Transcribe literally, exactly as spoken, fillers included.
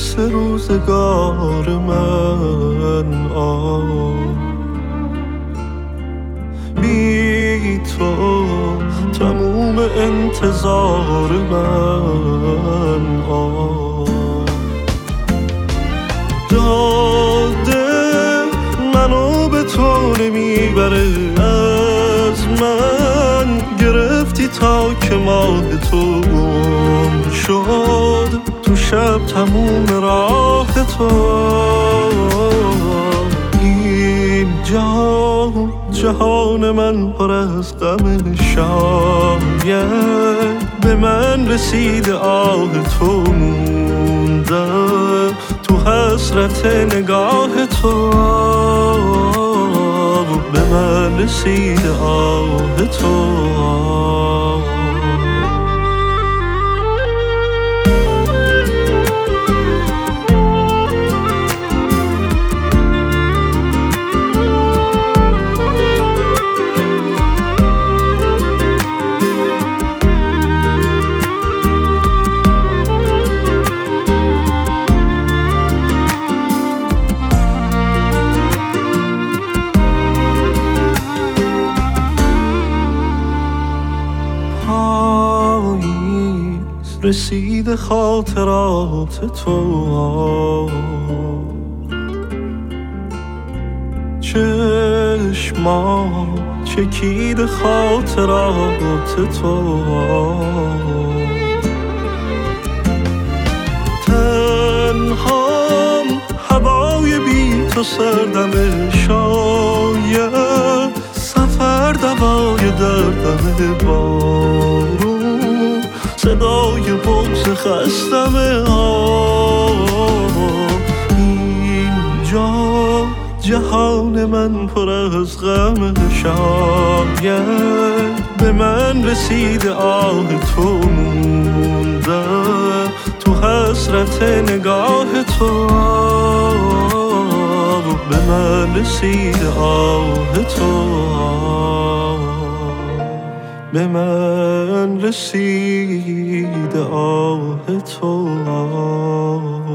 مثل روزگار من آه بی تو تموم انتظار من آه جاده منو به تو نمیبره از من گرفتی تا که ماه تو گم شد تو شب تموم راه تو اینجا جهان من پر از غم شاید به من رسیده آه تو مونده تو حسرت نگاه تو به من رسیده آه تو رسید خاطرات تو چشما چکید خاطرات تو تنهام هوای بی تو سردم شاید سفر دوای دردم بارون صدای بغض خستم آه اینجا جهان من پر از غم شاید به من رسیده آه تو مونده تو حسرت نگاه تو به من رسیده آه تو به من رسید آه تو